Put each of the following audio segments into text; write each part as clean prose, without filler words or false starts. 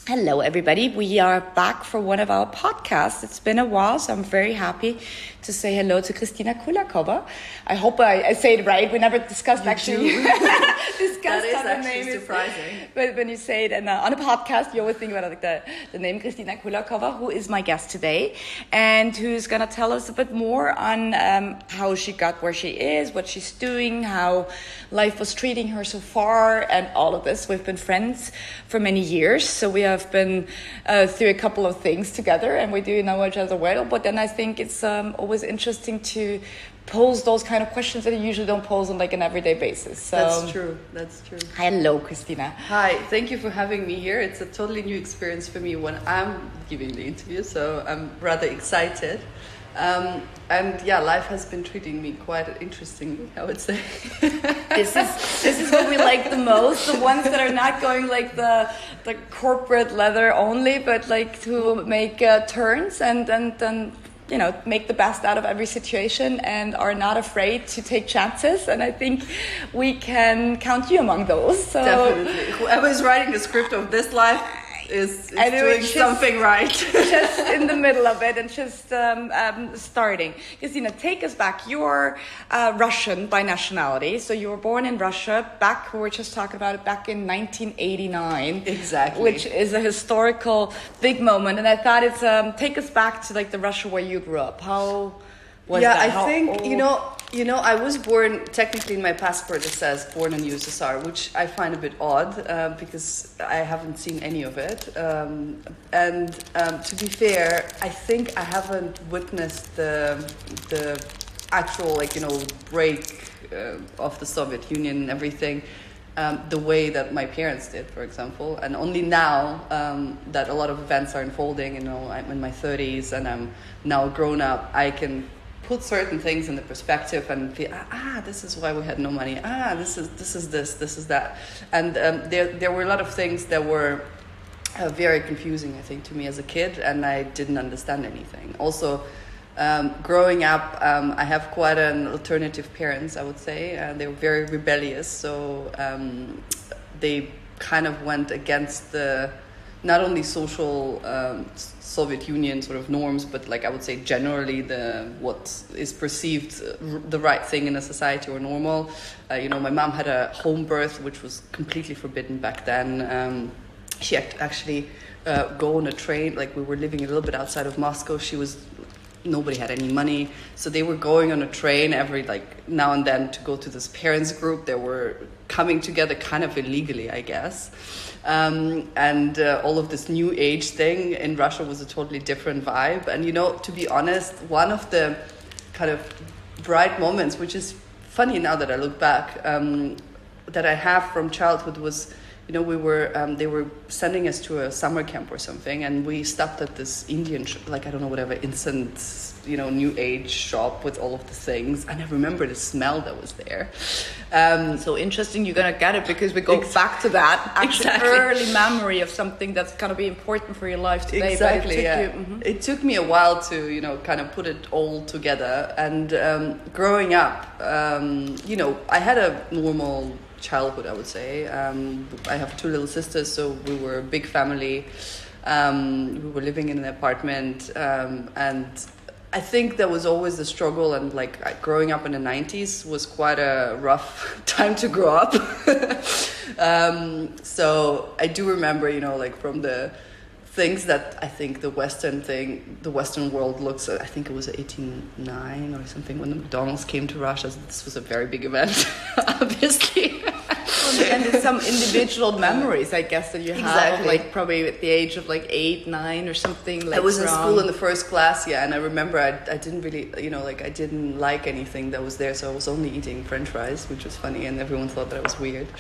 Hello, everybody. We are back for one of our podcasts. It's been a while, so I'm very happy to say hello to Kristina Kulakova. I hope I say it right. We never discussed That is actually surprising. But when you say it on a podcast, you always think about the name Kristina Kulakova, who is my guest today, and who's going to tell us a bit more on how she got where she is, what she's doing, how life was treating her so far, and all of this. We've been friends for many years, so we have been through a couple of things together, and we do know each other well. But then I think it's always interesting to pose those kind of questions that you usually don't pose on like an everyday basis. So That's true. Hello, Kristina. Hi, thank you for having me here. It's a totally new experience for me when I'm giving the interview, so I'm rather excited. And yeah, life has been treating me quite interestingly, I would say. This is what we like the most, the ones that are not going like the corporate leather only, but like to make turns and make the best out of every situation and are not afraid to take chances. And I think we can count you among those. So definitely. Whoever is writing the script of this life is doing something right. Just in the middle of it and just starting. Kristina, take us back. You're Russian by nationality. So you were born in Russia back, we were just talking about it, back in 1989. Exactly. Which is a historical big moment. And I thought it's, take us back to like the Russia where you grew up. How was that? I think, I was born, technically in my passport it says born in USSR, which I find a bit odd because I haven't seen any of it. To be fair, I think I haven't witnessed the actual, break of the Soviet Union and everything the way that my parents did, for example. And only now that a lot of events are unfolding, I'm in my 30s and I'm now grown up, I can put certain things in the perspective and feel, this is why we had no money. This is that. And there were a lot of things that were very confusing, I think, to me as a kid, and I didn't understand anything. Also, growing up, I have quite an alternative parents, I would say. They were very rebellious, so they kind of went against the not only social Soviet Union sort of norms, but I would say generally what is perceived the right thing in a society or normal. My mom had a home birth, which was completely forbidden back then. She actually go on a train. We were living a little bit outside of Moscow. Nobody had any money, so they were going on a train every now and then to go to this parents group. They were coming together kind of illegally, I guess. And all of this new age thing in Russia was a totally different vibe. And, to be honest, one of the kind of bright moments, which is funny now that I look back, that I have from childhood was, they were sending us to a summer camp or something, and we stopped at this Indian, instant, new age shop with all of the things, and I remember the smell that was there. So interesting, you're gonna get it because we go back to that early memory of something that's gonna be important for your life today. Exactly, It took me a while to, kind of put it all together. And growing up, I had a normal childhood, I would say. I have two little sisters, so we were a big family. We were living in an apartment, and I think there was always the struggle, and growing up in the 90s was quite a rough time to grow up. So I do remember, from the things that I think the Western world looks at. I think it was 1889 or something when the McDonald's came to Russia. This was a very big event, obviously. And it's some individual memories, I guess, that you have, probably at the age of 8, 9 or something. I was in school in the first class, and I remember I didn't really, I didn't like anything that was there, so I was only eating French fries, which was funny, and everyone thought that I was weird.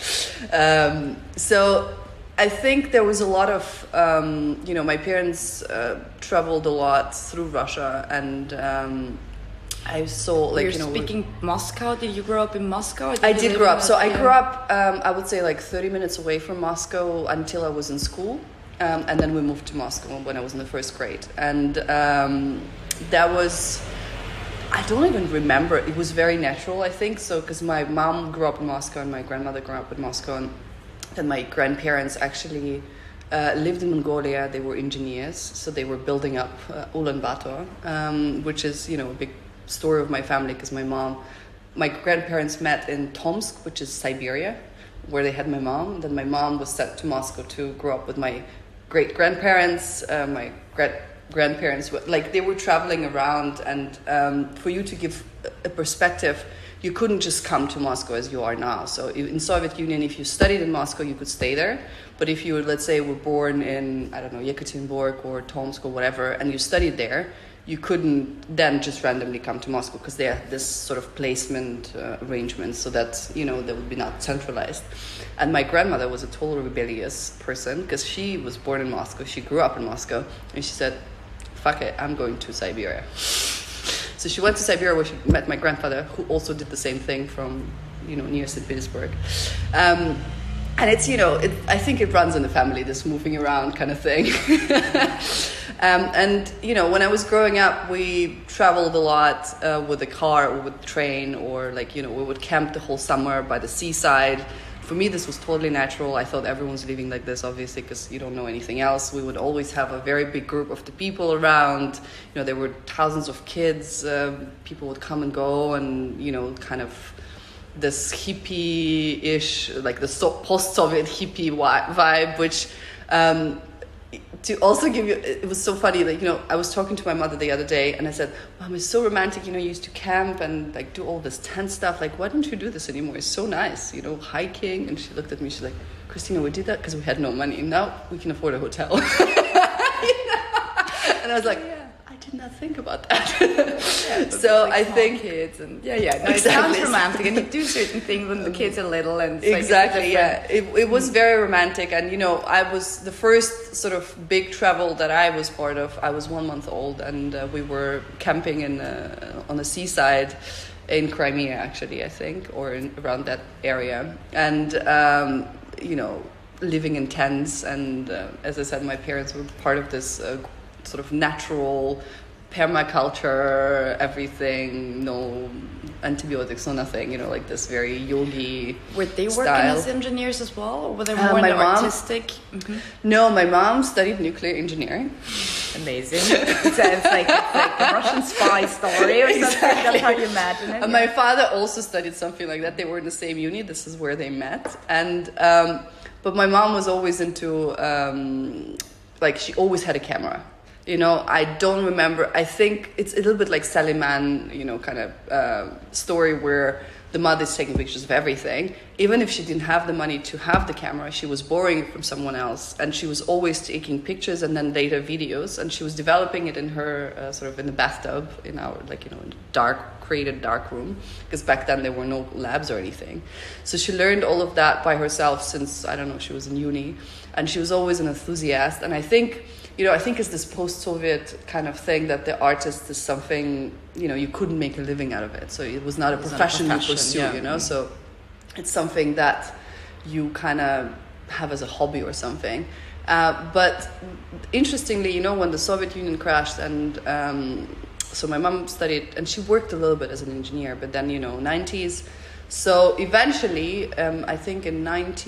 So I think there was a lot of, my parents traveled a lot through Russia, and I saw You're speaking Moscow. Did you grow up in Moscow? I did grow up. So I grew up, I would say 30 minutes away from Moscow until I was in school. And then we moved to Moscow when I was in the first grade. And that was, I don't even remember. It was very natural, I think. So because my mom grew up in Moscow and my grandmother grew up in Moscow. And then my grandparents actually lived in Mongolia. They were engineers, so they were building up Ulaanbaatar, which is, a big story of my family, because my grandparents met in Tomsk, which is Siberia, where they had my mom. Then my mom was sent to Moscow to grow up with my great-grandparents, my grandparents. Like, they were traveling around, and for you to give a perspective, you couldn't just come to Moscow as you are now. So in Soviet Union, if you studied in Moscow, you could stay there. But if you, let's say, were born in, I don't know, Yekaterinburg or Tomsk or whatever, and you studied there, you couldn't then just randomly come to Moscow, because they had this sort of placement arrangement, so that, that would be not centralized. And my grandmother was a total rebellious person, because she was born in Moscow, she grew up in Moscow, and she said, fuck it, I'm going to Siberia. So she went to Siberia, where she met my grandfather, who also did the same thing from, near St. Petersburg. And it's, I think it runs in the family, this moving around kind of thing. And, when I was growing up, we traveled a lot with a car or with a train, or we would camp the whole summer by the seaside. For me, this was totally natural. I thought everyone's living like this, obviously, because you don't know anything else. We would always have a very big group of the people around. There were thousands of kids. People would come and go, and, kind of this hippie-ish, like the post-Soviet hippie vibe, which, to also give you, it was so funny, I was talking to my mother the other day, and I said, Mom, it's so romantic, you used to camp and do all this tent stuff, why don't you do this anymore? It's so nice, hiking. And she looked at me, she's like, Christina, we did that because we had no money. Now we can afford a hotel. And I was like, I did not think about that. So I think kids and exactly. It sounds romantic, and you do certain things when the kids are little, and it's exactly, it was very romantic. And I was the first sort of big travel that I was part of. I was 1 month old, and we were camping on the seaside in Crimea, actually, I think, or around that area, and living in tents. And as I said, my parents were part of this sort of natural permaculture, everything, no antibiotics, no nothing, this very yogi Were they style. Working as engineers as well, or were they more my in the mom, artistic? Mm-hmm. No, my mom studied nuclear engineering. Amazing. It's like a Russian spy story or something. Exactly. That's how you imagine it. And my father also studied something like that. They were in the same uni. This is where they met. And but my mom was always into she always had a camera. I don't remember. I think it's a little bit like Sally Mann, kind of story where the mother is taking pictures of everything. Even if she didn't have the money to have the camera, she was borrowing it from someone else. And she was always taking pictures and then later videos. And she was developing it in her, sort of in the bathtub, in our, created dark room. Because back then there were no labs or anything. So she learned all of that by herself since, I don't know, she was in uni. And she was always an enthusiast. And I think it's this post-Soviet kind of thing that the artist is something, you couldn't make a living out of it. So it was not a profession you pursue, Yeah. So it's something that you kind of have as a hobby or something. But interestingly, when the Soviet Union crashed, and so my mom studied, and she worked a little bit as an engineer, but then, 90s. So eventually, I think in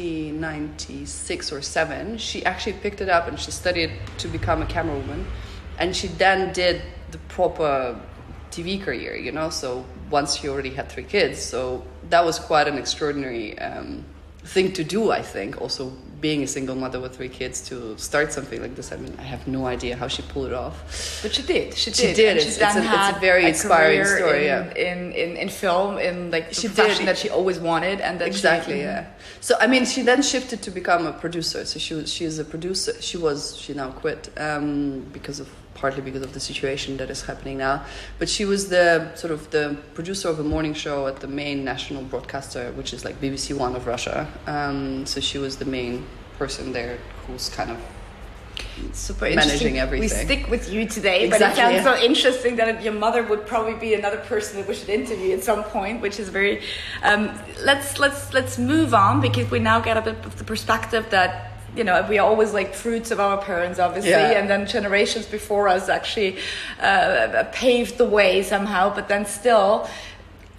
1996 or 7, she actually picked it up and she studied to become a camerawoman. And she then did the proper TV career, So once she already had 3 kids. So that was quite an extraordinary thing to do, I think. Also being a single mother with 3 kids, to start something like this. I mean, I have no idea how she pulled it off. But she did. She did. It's a very inspiring story. In film, in the she profession did. that she always wanted, and that exactly. So I mean, she then shifted to become a producer. So she is a producer. She now quit partly because of the situation that is happening now. But she was the producer of a morning show at the main national broadcaster, which is like BBC One of Russia. So she was the main person there who's kind of super managing everything. We stick with you today, exactly, but it sounds so interesting that your mother would probably be another person that we should interview at some point, which is very. Let's move on, because we now get a bit of the perspective that, we are always like fruits of our parents, obviously, and then generations before us actually paved the way somehow. But then still,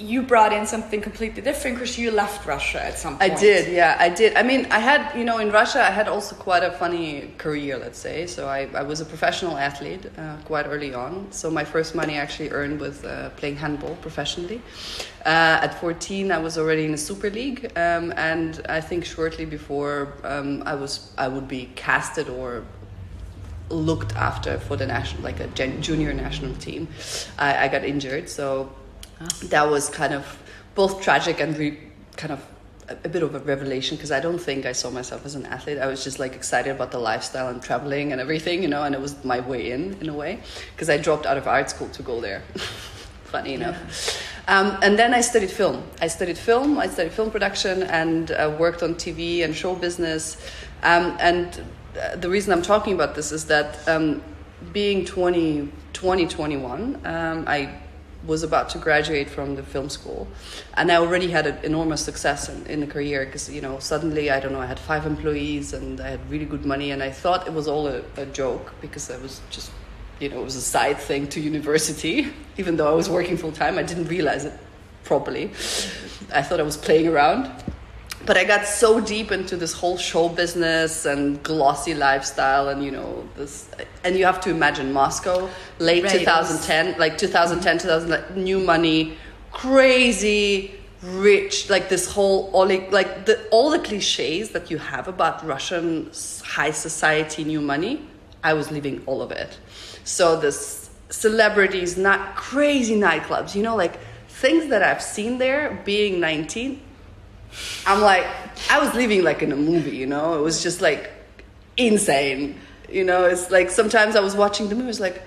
you brought in something completely different because you left Russia at some point. I did. I mean, I had, in Russia, I had also quite a funny career, let's say. So I was a professional athlete quite early on. So my first money I actually earned was playing handball professionally. At 14, I was already in a super league. And I think shortly before I would be casted or looked after for the national, like a junior national team. I got injured, so that was kind of both tragic and kind of a bit of a revelation, because I don't think I saw myself as an athlete. I was just like excited about the lifestyle and traveling and everything, and it was my way in a way, because I dropped out of art school to go there. Funny enough. And then I studied film. I studied film production, and worked on TV and show business. And the reason I'm talking about this is that being 21, I was about to graduate from the film school, and I already had an enormous success in the career, because suddenly I had 5 employees and I had really good money, and I thought it was all a joke, because I was just it was a side thing to university. Even though I was working full time, I didn't realize it properly. I thought I was playing around. But I got so deep into this whole show business and glossy lifestyle, and this, and you have to imagine Moscow, late 2010, like 2010, 2000, new money, crazy rich, like this whole all the cliches that you have about Russian high society, new money. I was living all of it. So this celebrities, not crazy nightclubs, like things that I've seen there. Being 19. I'm like, I was living like in a movie, it was just like insane, it's like sometimes I was watching the movie, it's like,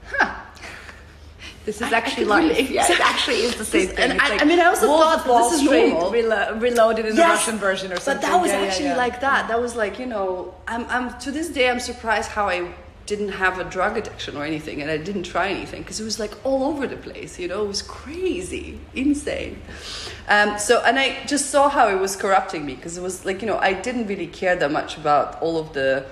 this is actually life. Yeah, it actually is the same thing. And I also thought this is normal. Reloaded in the Russian version or something. But that was actually like that. That was like, I'm to this day, I'm surprised how I didn't have a drug addiction or anything, and I didn't try anything, because it was like all over the place, it was crazy, insane. And I just saw how it was corrupting me, because it was like, I didn't really care that much about all of the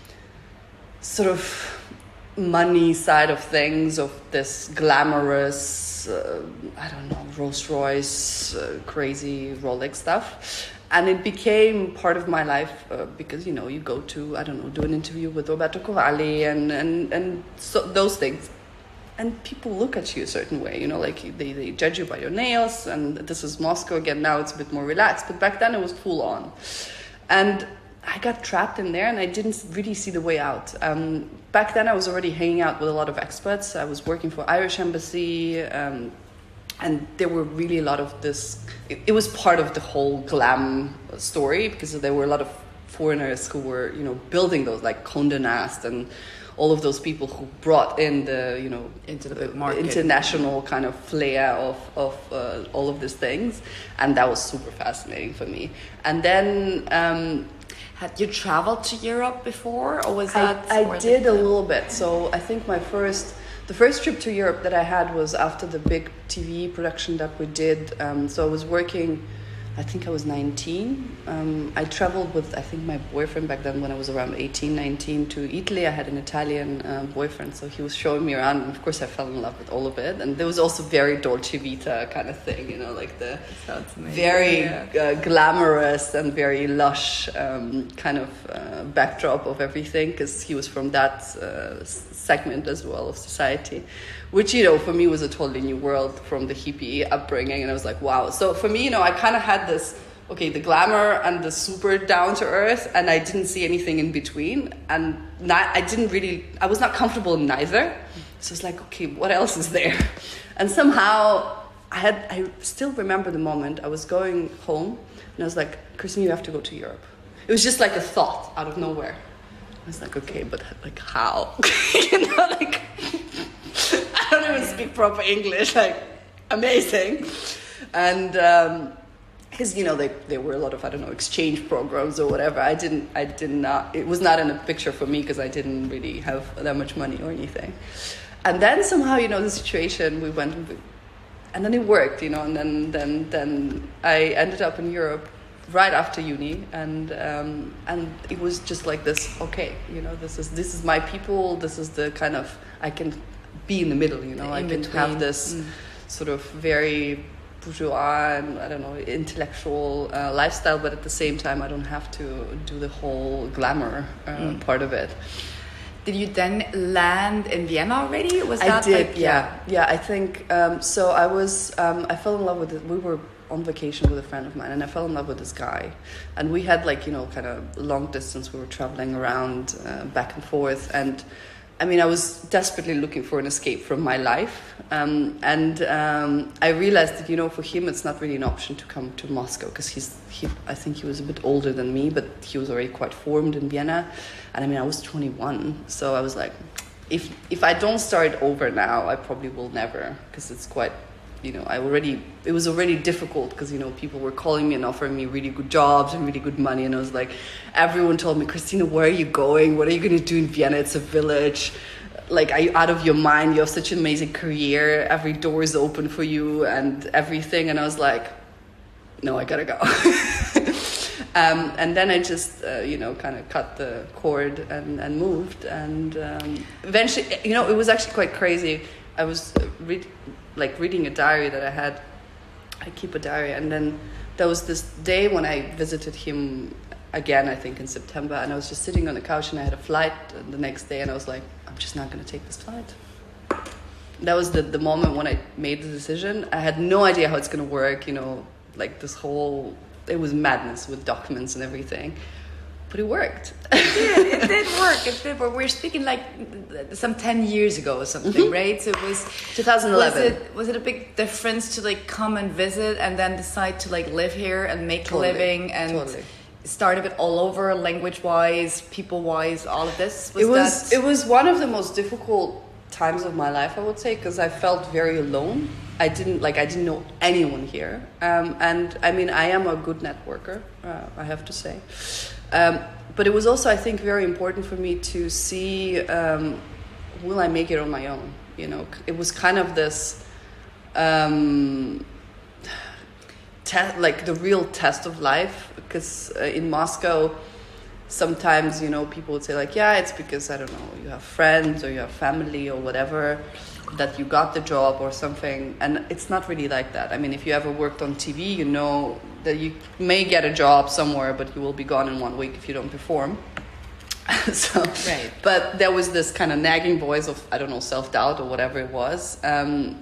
sort of money side of things, of this glamorous, Rolls Royce, crazy Rolex stuff. And it became part of my life, because, you go to, do an interview with Roberto Cavalli and so those things. And people look at you a certain way, like they judge you by your nails. And this is Moscow again. Now it's a bit more relaxed. But back then it was full on. And I got trapped in there, and I didn't really see the way out. Back then I was already hanging out with a lot of experts. I was working for Irish Embassy, and there were really a lot of this. It was part of the whole glam story, because there were a lot of foreigners who were, building those, like Condé Nast and all of those people who brought in the, into the big market, international kind of flair of all of these things, and that was super fascinating for me. And then. Had you traveled to Europe before, or was that? I did a little bit. So I think the first trip to Europe that I had was after the big TV production that we did. So I was working, I think I was 19. I traveled with, I think, my boyfriend back then when I was around 18, 19 to Italy. I had an Italian boyfriend, so he was showing me around. And of course, I fell in love with all of it. And there was also very Dolce Vita kind of thing, like the very glamorous and very lush kind of backdrop of everything, because he was from that segment as well of society, which, for me was a totally new world from the hippie upbringing. And I was like, wow. So for me, I kind of had this, the glamour and the super down to earth, and I didn't see anything in between. And I was not comfortable in neither. So it's like, okay, what else is there? And somehow I still remember the moment I was going home, and I was like, Christine, you have to go to Europe. It was just like a thought out of nowhere. I was like, okay, but like how? I don't even speak proper English, like amazing. And because there were a lot of exchange programs or whatever. I did not. It was not in a picture for me, because I didn't really have that much money or anything. And then somehow the situation, we went, and then it worked, and then I ended up in Europe right after uni, and it was just like this. Okay, this is my people. This is the kind of, I can be in the middle. I can have this sort of very bourgeois and I don't know, intellectual lifestyle, but at the same time I don't have to do the whole glamour part of it. Did you then land in Vienna already? Was I that did, like, yeah. I think so. I fell in love with it. We were on vacation with a friend of mine, and I fell in love with this guy, and we had like, you know, kind of long distance. We were traveling around back and forth, and I mean, I was desperately looking for an escape from my life, and I realized that, you know, for him it's not really an option to come to Moscow, because I think he was a bit older than me, but he was already quite formed in Vienna, and I mean, I was 21, so I was like, if I don't start over now, I probably will never, because it's quite, you know, it was already difficult, because, you know, people were calling me and offering me really good jobs and really good money, and I was like, everyone told me, Christina, where are you going? What are you going to do in Vienna? It's a village. Like, are you out of your mind? You have such an amazing career. Every door is open for you and everything. And I was like, no, I gotta go. And then I just, you know, kind of cut the cord and moved. And eventually, you know, it was actually quite crazy. I was reading a diary that I had. I keep a diary, and then there was this day when I visited him again, I think in September, and I was just sitting on the couch, and I had a flight the next day, and I was like, I'm just not going to take this flight. That was the moment when I made the decision. I had no idea how it's going to work, you know, like this whole, it was madness with documents and everything. But it worked. It did work. It did work. We're speaking like some 10 years ago or something, right? So it was 2011. Was it a big difference to like come and visit and then decide to like live here and make a living and start a bit all over, language-wise, people-wise, all of this? It was one of the most difficult times of my life, I would say, because I felt very alone. I didn't know anyone here, and I mean, I am a good networker, I have to say. But it was also, I think, very important for me to see, will I make it on my own? You know, it was kind of this, like the real test of life, because in Moscow, sometimes, you know, people would say like, yeah, it's because, I don't know, you have friends or you have family or whatever, that you got the job or something, and it's not really like that. I mean, if you ever worked on TV, you know that you may get a job somewhere, but you will be gone in 1 week if you don't perform. So, right. But there was this kind of nagging voice of, I don't know, self-doubt or whatever it was, and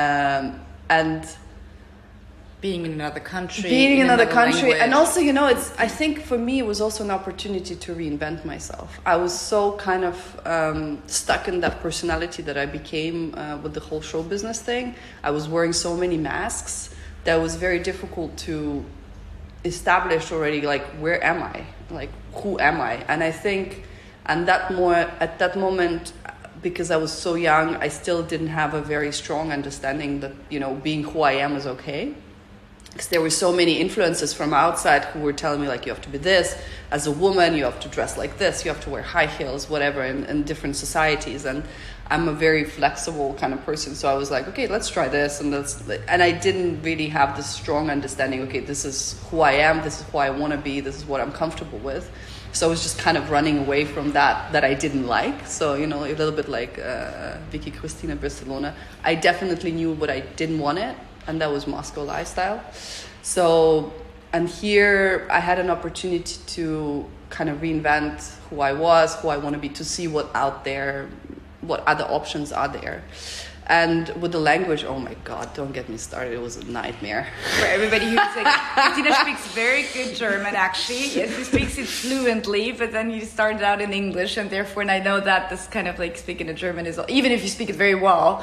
being in another country, language. And also, you know, I think for me it was also an opportunity to reinvent myself. I was so kind of stuck in that personality that I became with the whole show business thing. I was wearing so many masks that it was very difficult to establish already, like, where am I? Like, who am I? And I think at that moment, because I was so young, I still didn't have a very strong understanding that, you know, being who I am is okay. Because there were so many influences from outside who were telling me, like, you have to be this. As a woman, you have to dress like this. You have to wear high heels, whatever, in different societies. And I'm a very flexible kind of person. So I was like, okay, let's try this. And I didn't really have this strong understanding, okay, this is who I am. This is who I want to be. This is what I'm comfortable with. So I was just kind of running away from that I didn't like. So, you know, a little bit like Vicky Cristina Barcelona. I definitely knew what I didn't want it. And that was Moscow lifestyle. So, and here I had an opportunity to kind of reinvent who I was, who I want to be, to see what out there, what other options are there. And with the language, oh my God, don't get me started. It was a nightmare. For everybody who's like, Christina speaks very good German, actually. Yes, she speaks it fluently, but then you started out in English, and therefore, and I know that this kind of like speaking in German is, even if you speak it very well,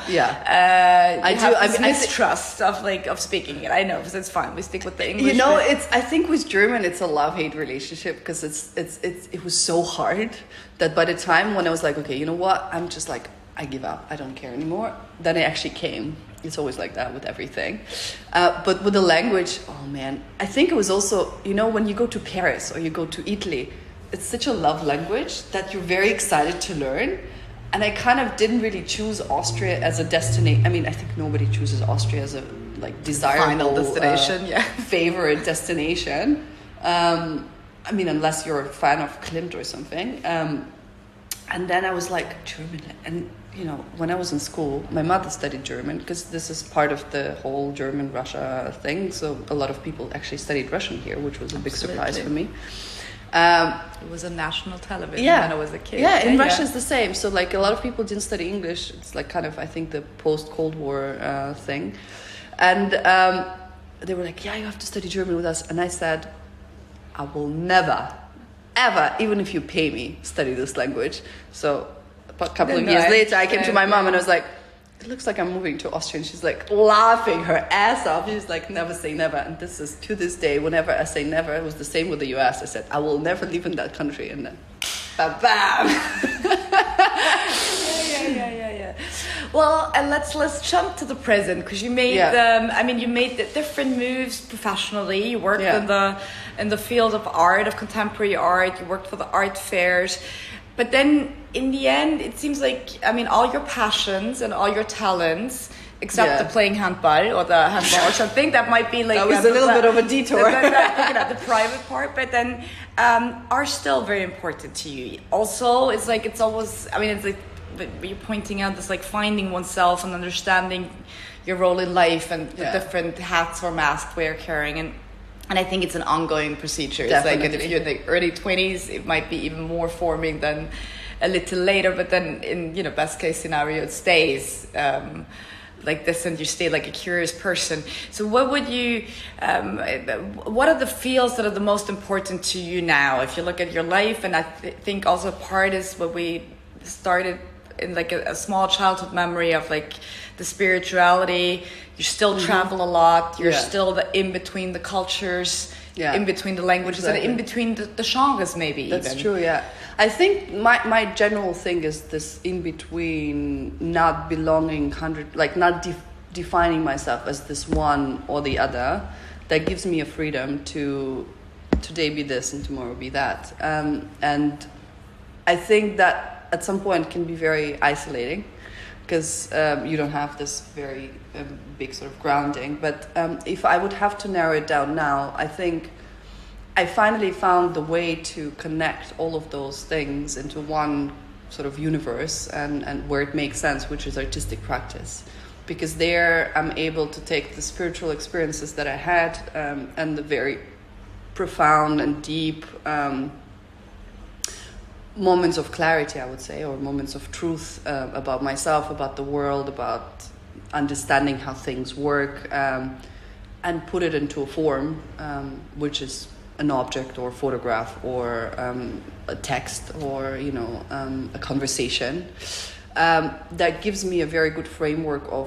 I do. I mistrust of speaking it. I know, so it's fine. We stick with the English. You know, I think with German, it's a love-hate relationship, because it was so hard that by the time when I was like, okay, you know what, I'm just like, I give up, I don't care anymore, then it actually came. It's always like that with everything. But with the language, oh man, I think it was also, you know, when you go to Paris or you go to Italy, it's such a love language that you're very excited to learn. And I kind of didn't really choose Austria as a destination. I mean, I think nobody chooses Austria as a like desirable final destination, favorite destination. I mean, unless you're a fan of Klimt or something. And then I was like, German. And, you know, when I was in school, my mother studied German because this is part of the whole German-Russia thing. So a lot of people actually studied Russian here, which was a big surprise for me. It was a national television when I was a kid. Yeah, in Russia it's the same. So like a lot of people didn't study English. It's like kind of, I think, the post-Cold War thing. And they were like, yeah, you have to study German with us. And I said, I will never, ever, even if you pay me, study this language. So a couple of years later, I came to my mom and I was like, it looks like I'm moving to Austria. And she's like laughing her ass off. She's like, never say never. And this is to this day, whenever I say never, it was the same with the US. I said, I will never live in that country. And then, bam, bam. Yeah. Well, and let's jump to the present, because you made you made the different moves professionally. You worked in the field of art, of contemporary art. You worked for the art fairs. But then in the end, it seems like, I mean, all your passions and all your talents, except the playing handball or the handball or something, that might be like... That was a little bit of a detour. The private part, but then are still very important to you. Also, it's like, it's always, I mean, it's like, you're pointing out this, like, finding oneself and understanding your role in life and the different hats or masks we're carrying. And I think it's an ongoing procedure. Definitely. It's like, if you're in the early 20s, it might be even more forming than a little later. But then in, best case scenario, it stays like this, and you stay like a curious person. So what would you, what are the fields that are the most important to you now? If you look at your life, and I think also part is what we started in, like a small childhood memory of, like, the spirituality. You still travel a lot. You're still in between the cultures, in between the languages, and in between the genres, maybe. That's true. Yeah, I think my general thing is this in between, not belonging not defining myself as this one or the other. That gives me a freedom to today be this and tomorrow be that. And I think that at some point can be very isolating, because you don't have this very big sort of grounding. But if I would have to narrow it down now, I think I finally found the way to connect all of those things into one sort of universe, and where it makes sense, which is artistic practice. Because there I'm able to take the spiritual experiences that I had and the very profound and deep moments of clarity, I would say, or moments of truth about myself, about the world, about understanding how things work, and put it into a form, which is an object or photograph or a text or, a conversation. That gives me a very good framework of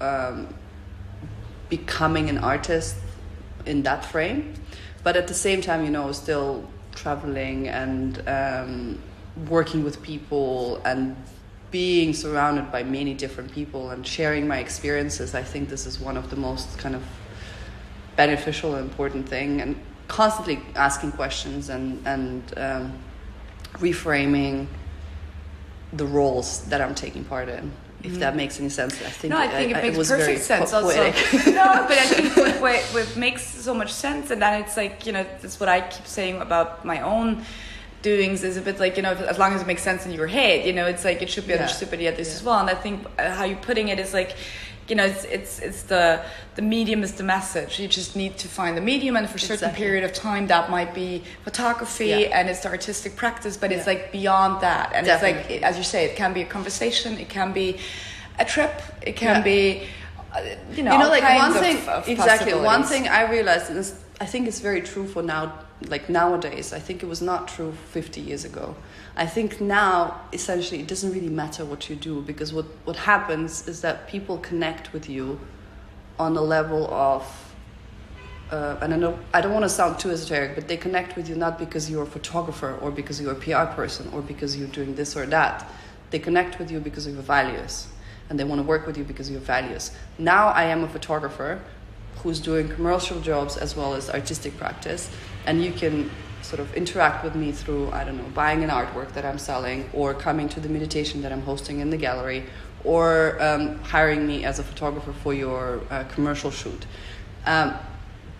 becoming an artist in that frame. But at the same time, still traveling and working with people and being surrounded by many different people and sharing my experiences. I think this is one of the most kind of beneficial and important thing, and constantly asking questions and reframing the roles that I'm taking part in. If that makes any sense. I think it makes was perfect sense. poetic. No, but I think what makes so much sense, and then it's like, that's what I keep saying about my own doings, is a bit like, as long as it makes sense in your head, it's like it should be understood by the others as well. And I think how you're putting it is like, it's the medium is the message. You just need to find the medium, and for a certain period of time that might be photography and it's the artistic practice, but it's like beyond that. And Definitely. It's like, as you say, it can be a conversation, it can be a trip, it can be like one thing exactly. One thing I realized, and I think it's very true for now, like nowadays. I think it was not true 50 years ago. I think now, essentially, it doesn't really matter what you do, because what happens is that people connect with you on a level of, and I don't want to sound too esoteric, but they connect with you not because you're a photographer or because you're a PR person or because you're doing this or that. They connect with you because of your values, and they want to work with you because of your values. Now I am a photographer who's doing commercial jobs as well as artistic practice, and you can sort of interact with me through, buying an artwork that I'm selling, or coming to the meditation that I'm hosting in the gallery, or hiring me as a photographer for your commercial shoot.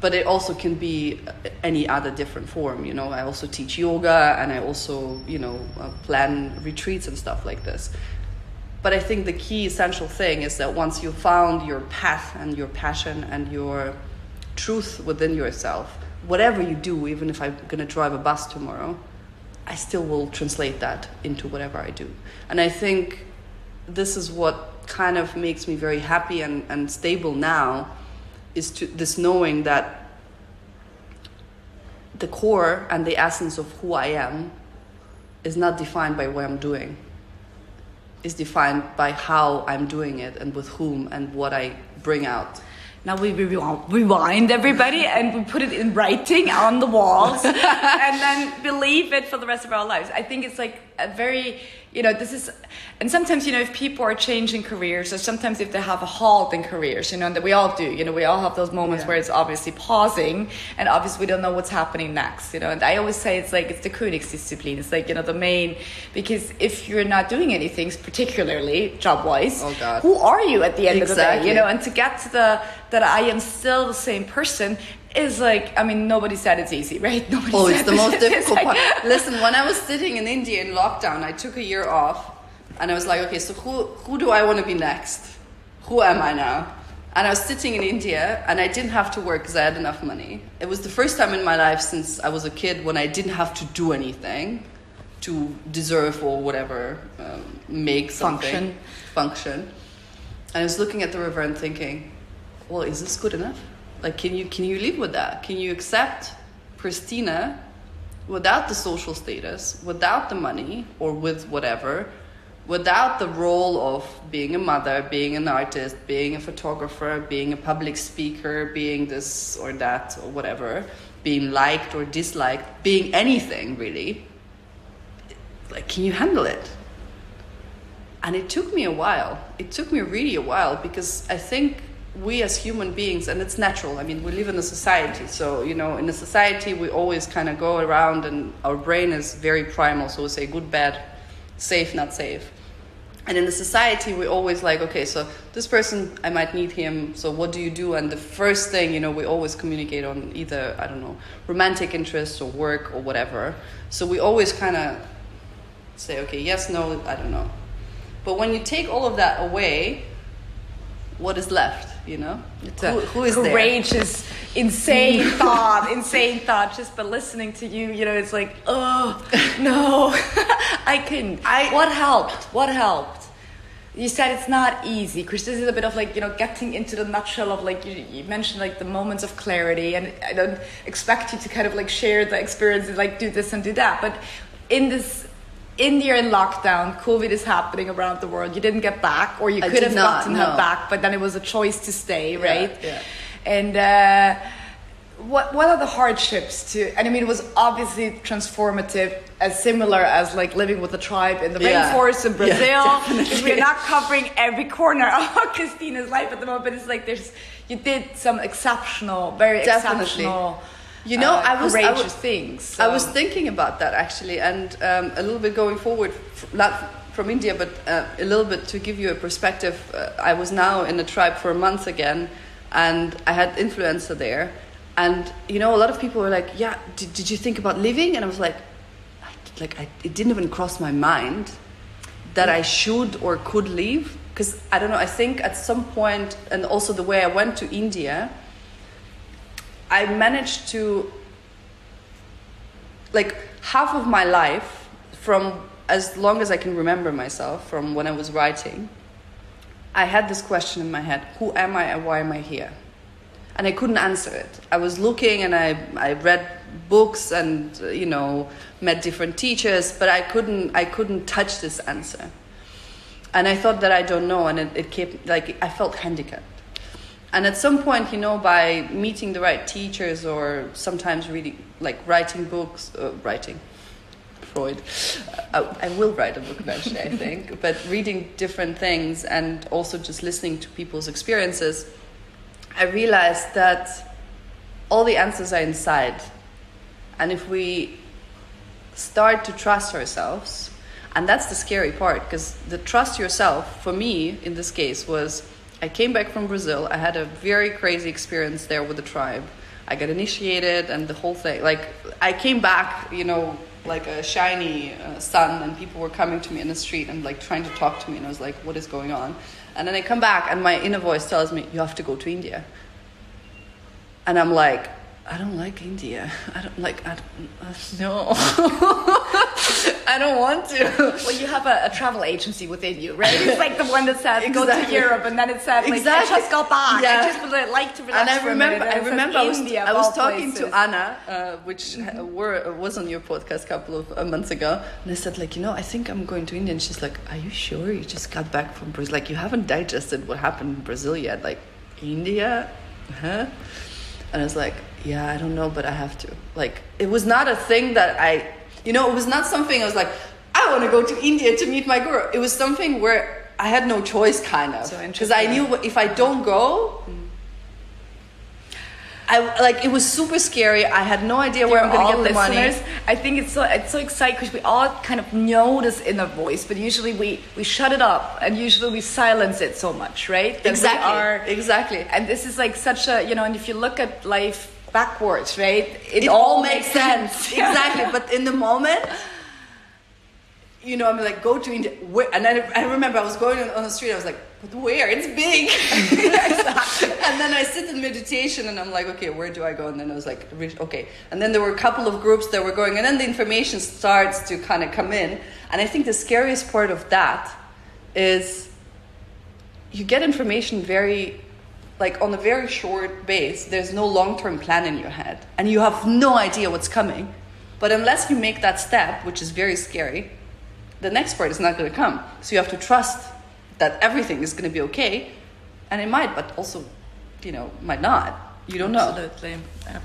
but it also can be any other different form. You know, I also teach yoga, and I also, you know, plan retreats and stuff like this. But I think the key essential thing is that once you've found your path and your passion and your truth within yourself, whatever you do, even if I'm going to drive a bus tomorrow, I still will translate that into whatever I do. And I think this is what kind of makes me very happy and stable now, is to this knowing that the core and the essence of who I am is not defined by what I'm doing. Is defined by how I'm doing it and with whom and what I bring out. Now we rewind everybody and we put it in writing on the walls and then believe it for the rest of our lives. I think it's like a very, you know, this is, and sometimes, you know, if people are changing careers, or sometimes if they have a halt in careers, you know, and that we all do, you know, we all have those moments where it's obviously pausing and obviously we don't know what's happening next, you know, and I always say it's like, it's the Königsdisziplin. It's like, you know, the main, because if you're not doing anything, particularly job-wise, who are you at the end of the day, you know, and to get to that I am still the same person is like, I mean, nobody said it's easy, right? It's the most difficult part. Listen, when I was sitting in India in lockdown, I took a year off and I was like, okay, so who do I want to be next? Who am I now? And I was sitting in India and I didn't have to work because I had enough money. It was the first time in my life since I was a kid when I didn't have to do anything to deserve or whatever, make something function. And I was looking at the river and thinking, well, is this good enough? Like, can you live with that? Can you accept Christina without the social status, without the money, or with whatever, without the role of being a mother, being an artist, being a photographer, being a public speaker, being this or that or whatever, being liked or disliked, being anything really? Like, can you handle it? And it took me a while. It took me really a while, because I think we as human beings, and it's natural, I mean, we live in a society, so, you know, in a society we always kind of go around and our brain is very primal, so we say good, bad, safe, not safe. And in the society we always like, okay, so this person, I might need him, so what do you do? And the first thing, you know, we always communicate on either, I don't know, romantic interests or work or whatever. So we always kind of say, okay, yes, no, I don't know. But when you take all of that away, what is left, you know? Who is courageous, there? insane thought. Just by listening to you, you know, it's like, oh, no, I couldn't. What helped? You said it's not easy, because this is a bit of like, you know, getting into the nutshell of like, you mentioned like the moments of clarity, and I don't expect you to kind of like share the experiences, like do this and do that. But in this India in lockdown, COVID is happening around the world. You didn't get back, or you could have gotten back, but then it was a choice to stay, right? Yeah. And what are the hardships to? And I mean, it was obviously transformative, as similar as like living with a tribe in the rainforest in Brazil. Yeah, we're not covering every corner of Christina's life at the moment, but it's like you did some exceptional, exceptional. You know, courageous things. So. I was thinking about that actually, and a little bit going forward, not from India, but a little bit to give you a perspective. I was now in a tribe for a month again, and I had influencer there, and you know, a lot of people were like, "Yeah, did you think about leaving?" And I was like, it didn't even cross my mind that I should or could leave, because I don't know. I think at some point, and also the way I went to India, I managed to, like, half of my life, from as long as I can remember myself, from when I was writing, I had this question in my head: who am I and why am I here? And I couldn't answer it. I was looking and I read books and, you know, met different teachers, but I couldn't touch this answer. And I thought that I don't know, and it kept, like, I felt handicapped. And at some point, you know, by meeting the right teachers, or sometimes reading, like writing books, Freud. I will write a book eventually, I think. But reading different things and also just listening to people's experiences, I realized that all the answers are inside. And if we start to trust ourselves, and that's the scary part, because the trust yourself, for me, in this case, was I came back from Brazil. I had a very crazy experience there with the tribe. I got initiated and the whole thing. Like, I came back, you know, like a shiny sun, and people were coming to me in the street and like trying to talk to me, and I was like, what is going on? And then I come back and my inner voice tells me, you have to go to India. And I'm like, I don't like India. No. I don't want to. Well, you have a travel agency within you, right? It's like the one that said go to Europe, and then it said like I just got back. Yeah. I just would like to relax. And I for remember, a minute. I was talking to Anna, which was on your podcast a couple of months ago, and I said like, you know, I think I'm going to India, and she's like, are you sure? You just got back from Brazil? Like, you haven't digested what happened in Brazil yet? Like, India, huh? And I was like, yeah, I don't know, but I have to. Like, it was not a thing that it was not something I was like, I want to go to India to meet my guru. It was something where I had no choice, kind of. Because I knew if I don't go, it was super scary. I had no idea where I'm going to get the money. I think it's so exciting because we all kind of know this inner voice, but usually we shut it up and usually we silence it so much, right? That Exactly. And this is like such a, you know, and if you look at life backwards, right? It all makes sense. Exactly. But in the moment, you know, I'm like, go to India. Where? And I remember I was going on the street. I was like, but where? It's big. Exactly. And then I sit in meditation and I'm like, okay, where do I go? And then I was like, okay. And then there were a couple of groups that were going, and then the information starts to kind of come in. And I think the scariest part of that is you get information on a very short base. There's no long-term plan in your head. And you have no idea what's coming. But unless you make that step, which is very scary, the next part is not going to come. So you have to trust that everything is going to be okay. And it might, but also, you know, might not. You don't know. Absolutely.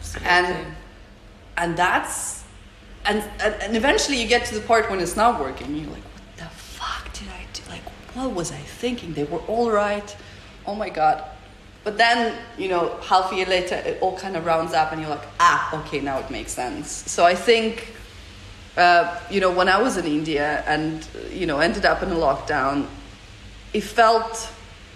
And that's... And eventually you get to the part when it's not working. And you're like, what the fuck did I do? Like, what was I thinking? They were all right. Oh my God. But then, you know, half a year later, it all kind of rounds up and you're like, okay, now it makes sense. So I think, you know, when I was in India and, you know, ended up in a lockdown, it felt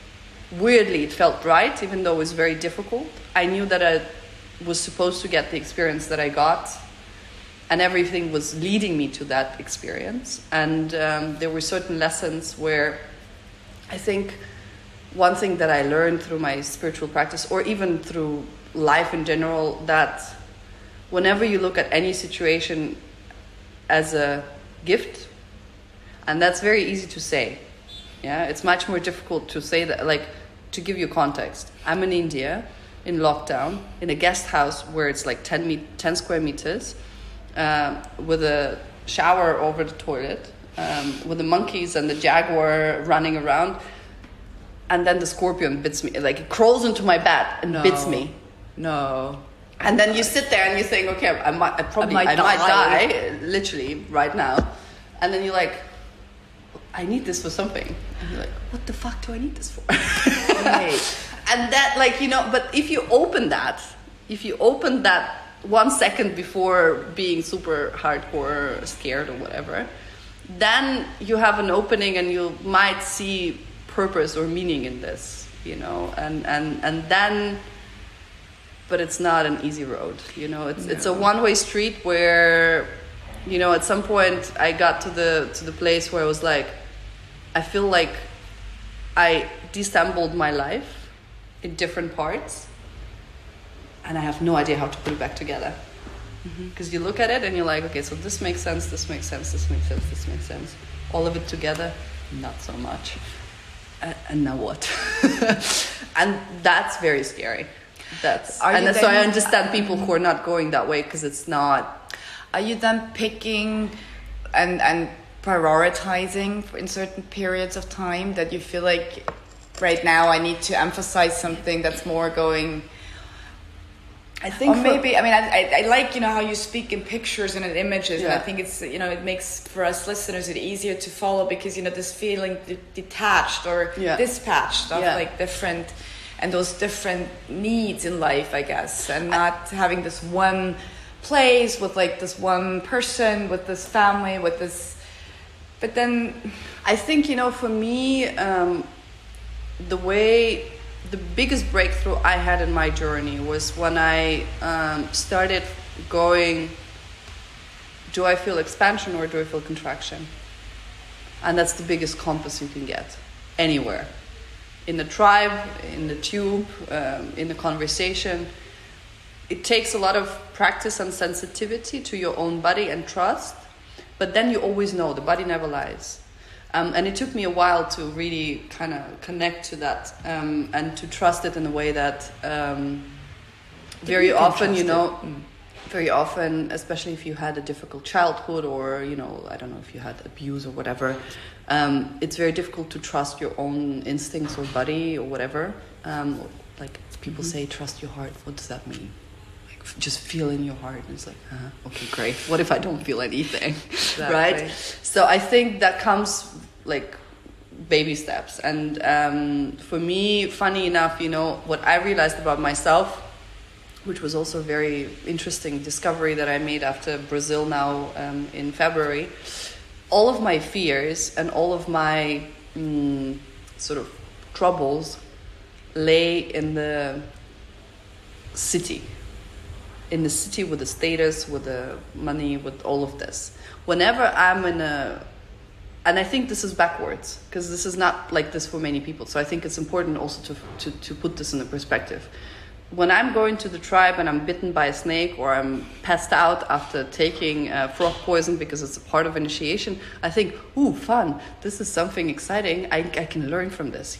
right, even though it was very difficult. I knew that I was supposed to get the experience that I got, and everything was leading me to that experience. And there were certain lessons where I think one thing that I learned through my spiritual practice, or even through life in general, that whenever you look at any situation as a gift, and that's very easy to say, yeah, it's much more difficult to say that, like, to give you context. I'm in India, in lockdown, in a guest house where it's like 10 square meters, with a shower over the toilet, with the monkeys and the jaguar running around. And then the scorpion bits me, like it crawls into my bed and bits me. No. And then you sit there and you think, okay, I might die, literally right now. And then you're like, I need this for something. And you're like, what the fuck do I need this for? Right. And that, like, you know, but if you open that 1 second before being super hardcore scared or whatever, then you have an opening and you might see purpose or meaning in this, you know, and then, but it's not an easy road, you know. It's a one-way street where, you know, at some point I got to the place where I was like, I feel like I disassembled my life in different parts and I have no idea how to put it back together. Because you look at it and you're like, okay, so this makes sense, this makes sense, this makes sense, this makes sense. All of it together, not so much. And now what? And that's very scary. So I understand people who are not going that way, because it's not. Are you then picking and prioritizing in certain periods of time that you feel like right now I need to emphasize something that's more going? I think, or maybe, I mean, I like, you know, how you speak in pictures and in images, and I think it's, you know, it makes for us listeners it easier to follow, because, you know, this feeling detached or dispatched of like different, and those different needs in life, I guess, and not having this one place with like this one person, with this family, with this, but then I think, you know, for me, the way the biggest breakthrough I had in my journey was when I started going, do I feel expansion or do I feel contraction? And that's the biggest compass you can get anywhere. In the tribe, in the tube, in the conversation. It takes a lot of practice and sensitivity to your own body and trust, but then you always know the body never lies. And it took me a while to really kind of connect to that and to trust it in a way that very often, very often, especially if you had a difficult childhood or, I don't know if you had abuse or whatever, it's very difficult to trust your own instincts or body or whatever. Like people say, trust your heart. What does that mean? Just feel in your heart. And it's like, okay, great. What if I don't feel anything? Exactly. Right? So I think that comes like baby steps. And for me, funny enough, what I realized about myself, which was also a very interesting discovery that I made after Brazil now in February, all of my fears and all of my sort of troubles lay in the city. In the city with the status, with the money, with all of this. Whenever I'm and I think this is backwards, because this is not like this for many people. So I think it's important also to put this in a perspective. When I'm going to the tribe and I'm bitten by a snake or I'm passed out after taking frog poison because it's a part of initiation, I think, ooh, fun. This is something exciting. I can learn from this,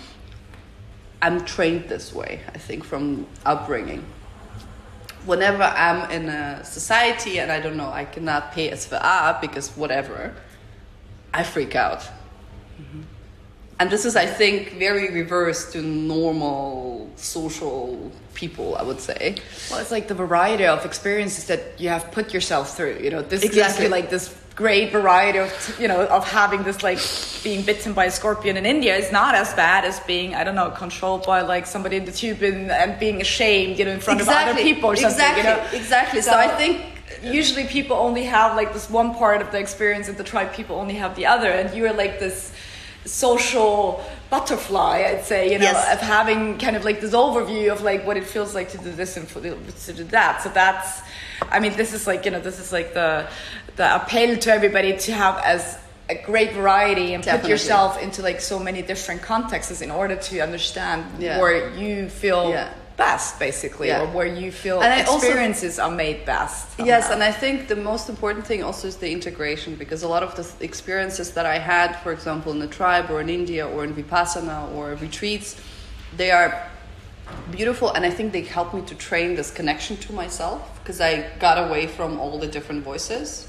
I'm trained this way, I think, from upbringing. Whenever I'm in a society and I don't know, I cannot pay SVA because whatever, I freak out. Mm-hmm. And this is, I think, very reverse to normal social people, I would say. Well, it's like the variety of experiences that you have put yourself through. This gives Exactly. you like this great variety of, of having this, like being bitten by a scorpion in India is not as bad as being, I don't know, controlled by like somebody in the tube and being ashamed, in front of other people or something. Exactly. So I think usually people only have like this one part of the experience, and the tribe people only have the other, and you're like this social butterfly, I'd say, Yes. of having kind of like this overview of like what it feels like to do this and to do that. So that's, this is like, this is like the appeal to everybody to have as a great variety and Definitely. put yourself into like so many different contexts in order to understand where you feel best, basically, or where you feel experiences are made best. Somehow. Yes, and I think the most important thing also is the integration, because a lot of the experiences that I had, for example, in the tribe or in India or in Vipassana or retreats, they are beautiful, and I think they help me to train this connection to myself, because I got away from all the different voices.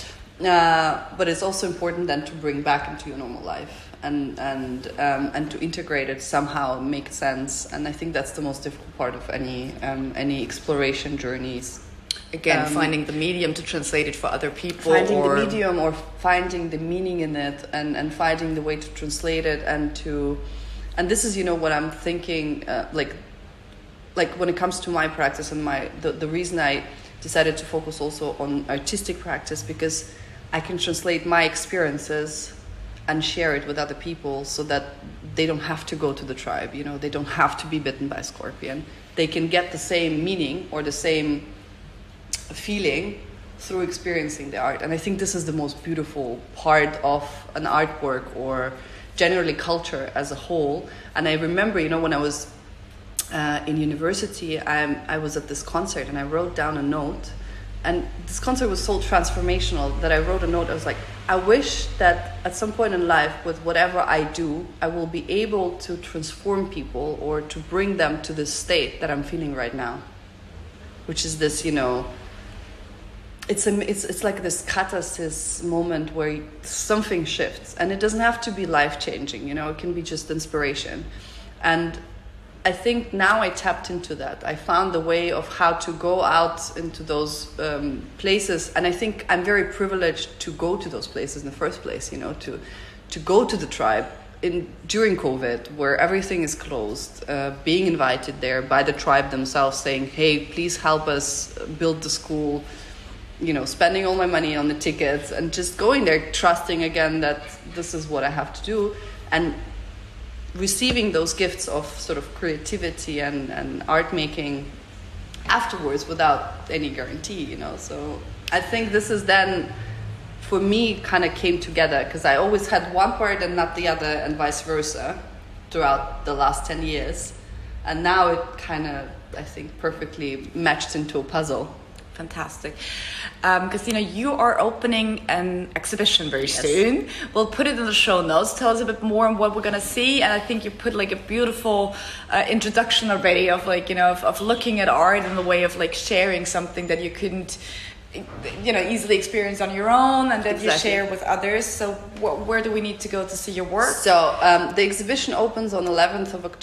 But it's also important then to bring back into your normal life and to integrate it somehow, make sense. And I think that's the most difficult part of any exploration journeys. Again, finding the medium to translate it for other people. Finding the medium or finding the meaning in it and finding the way to translate it and this is, what I'm thinking, like when it comes to my practice and the reason I decided to focus also on artistic practice, because I can translate my experiences and share it with other people so that they don't have to go to the tribe, they don't have to be bitten by a scorpion. They can get the same meaning or the same feeling through experiencing the art. And I think this is the most beautiful part of an artwork or generally culture as a whole. And I remember, when I was in university, I was at this concert and I wrote down a note. And this concert was so transformational that I wrote a note. I was like, I wish that at some point in life, with whatever I do, I will be able to transform people or to bring them to this state that I'm feeling right now, which is this, it's like this catharsis moment where something shifts, and it doesn't have to be life-changing, it can be just inspiration. And I think now I tapped into that. I found the way of how to go out into those places, and I think I'm very privileged to go to those places in the first place. To go to the tribe during COVID, where everything is closed, being invited there by the tribe themselves, saying, "Hey, please help us build the school." Spending all my money on the tickets and just going there, trusting again that this is what I have to do, and receiving those gifts of sort of creativity and art making afterwards without any guarantee, you know. So I think this is then, for me, kind of came together, because I always had one part and not the other, and vice versa throughout the last 10 years. And now it kind of, I think, perfectly matched into a puzzle. Fantastic. Christina, you are opening an exhibition very soon. We'll put it in the show notes. Tell us a bit more on what we're going to see. And I think you put like a beautiful introduction already of like, you know, of looking at art and the way of like sharing something that you couldn't, you know, easily experience on your own, and that you share with others. So where do we need to go to see your work? So the exhibition opens on 11th of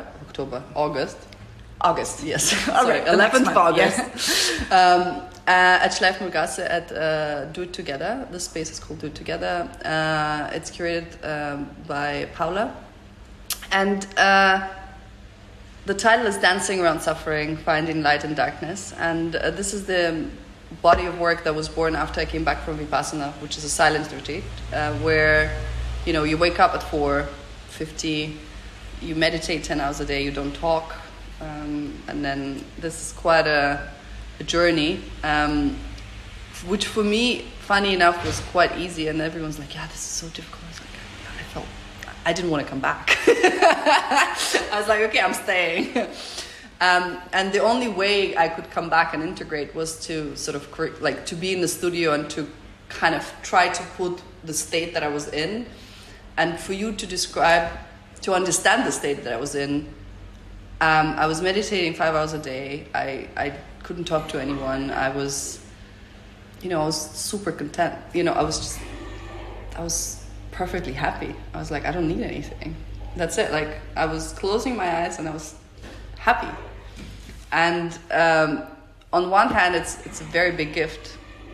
August, yes. Sorry, 11th of August. Yeah. At Schleifmühlgasse at Do It Together. The space is called Do It Together. It's curated by Paula. And the title is Dancing Around Suffering, Finding Light in Darkness. And this is the body of work that was born after I came back from Vipassana, which is a silence retreat, where, you know, you wake up at 4:50, you meditate 10 hours a day, you don't talk. And then this is quite a journey, which for me, funny enough, was quite easy. And everyone's like, yeah, this is so difficult. I was like, I didn't want to come back. I was like, okay, I'm staying. And the only way I could come back and integrate was to sort of to be in the studio and to kind of try to put the state that I was in, and for you to describe, to understand the state that I was in. I was meditating 5 hours a day. I couldn't talk to anyone. I was, you know, I was super content. You know, I was perfectly happy. I was like, I don't need anything. That's it. Like, I was closing my eyes and I was happy. And on one hand, it's a very big gift.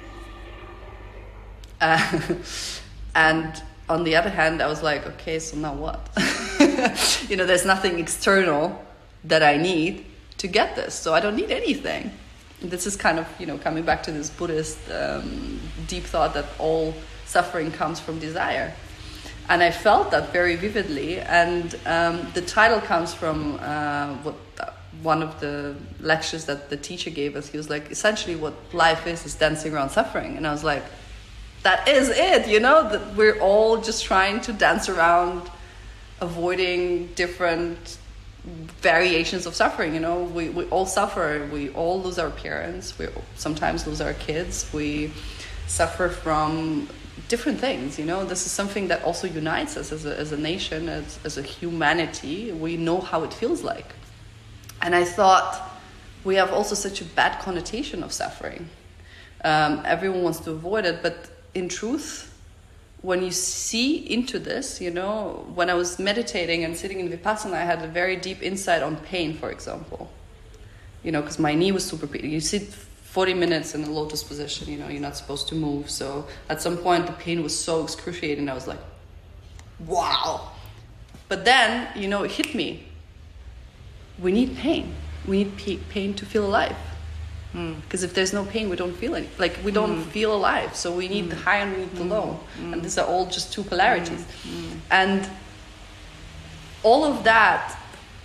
And on the other hand, I was like, okay, so now what? You know, there's nothing external that I need to get this, so I don't need anything. This is kind of, you know, coming back to this Buddhist deep thought that all suffering comes from desire. And I felt that very vividly, and the title comes from one of the lectures that the teacher gave us. He was like, essentially what life is dancing around suffering. And I was like, that is it, you know, that we're all just trying to dance around, avoiding different variations of suffering. You know, we all suffer. We all lose our parents. We sometimes lose our kids. We suffer from different things. You know, this is something that also unites us as a nation, as a humanity. We know how it feels like. And I thought, we have also such a bad connotation of suffering. Everyone wants to avoid it, but in truth, when you see into this, you know, when I was meditating and sitting in Vipassana, I had a very deep insight on pain, for example. You know, because my knee was super painful. You sit 40 minutes in a lotus position, you know, you're not supposed to move. So at some point, the pain was so excruciating, I was like, wow. But then, you know, it hit me. We need pain. We need pain to feel alive. Because if there's no pain, we don't feel any. Like, we don't feel alive. So we need the high and we need the low. And these are all just two polarities. And all of that,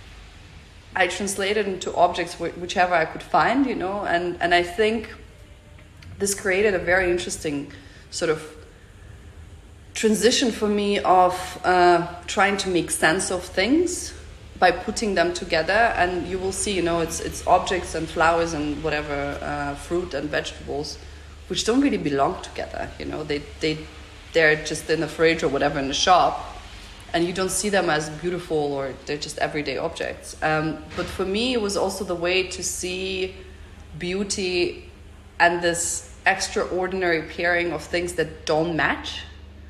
I translated into objects, whichever I could find, you know. And I think this created a very interesting sort of transition for me of trying to make sense of things by putting them together. And you will see, you know, it's objects and flowers and whatever, fruit and vegetables, which don't really belong together. You know, they're just in the fridge or whatever in the shop, and you don't see them as beautiful, or they're just everyday objects. But for me, it was also the way to see beauty and this extraordinary pairing of things that don't match,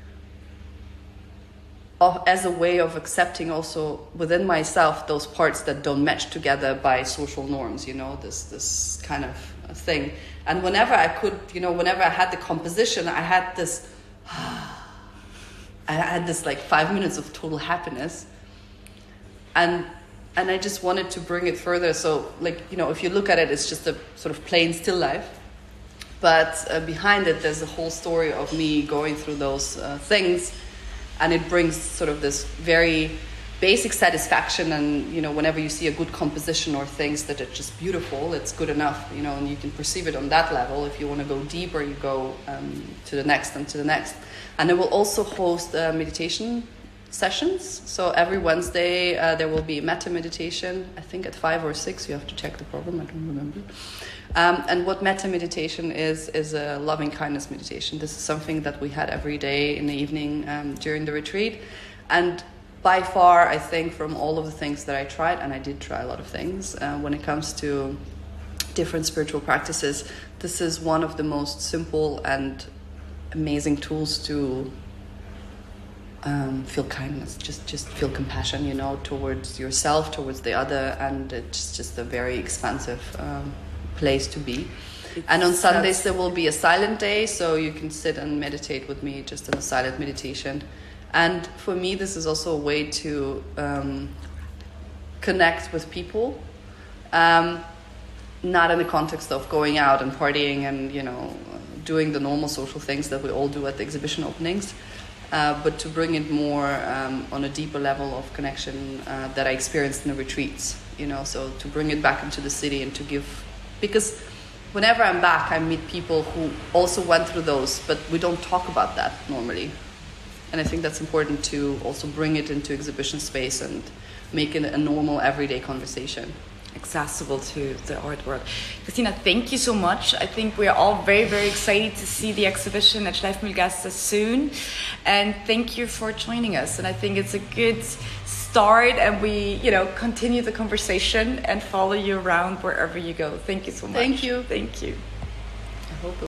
as a way of accepting also within myself those parts that don't match together by social norms, you know, this kind of thing. And whenever I could, you know, whenever I had the composition, I had this like 5 minutes of total happiness. And I just wanted to bring it further. So, like, you know, if you look at it, it's just a sort of plain still life. But behind it, there's a whole story of me going through those things. And it brings sort of this very basic satisfaction, and whenever you see a good composition or things that are just beautiful, it's good enough, and you can perceive it on that level. If you want to go deeper, you go to the next and to the next. And I will also host meditation sessions. So every Wednesday there will be metta meditation, I think at 5 or 6. You have to check the program, I don't remember. And what metta meditation is a loving kindness meditation. This is something that we had every day in the evening during the retreat. And by far, I think from all of the things that I tried, and I did try a lot of things, when it comes to different spiritual practices, this is one of the most simple and amazing tools to feel kindness, just feel compassion, towards yourself, towards the other, and it's just a very expansive place to be. And on Sundays there will be a silent day, so you can sit and meditate with me just in a silent meditation. And for me, this is also a way to connect with people, not in the context of going out and partying and, doing the normal social things that we all do at the exhibition openings, but to bring it more on a deeper level of connection that I experienced in the retreats, so to bring it back into the city and to give, because whenever I'm back, I meet people who also went through those, but we don't talk about that normally. And I think that's important to also bring it into exhibition space and make it a normal everyday conversation. Accessible to the art world. Christina, thank you so much. I think we're all very, very excited to see the exhibition at Schleifmühlgasse soon. And thank you for joining us. And I think it's a good start, and we, continue the conversation and follow you around wherever you go. Thank you so much. Thank you. Thank you. I hope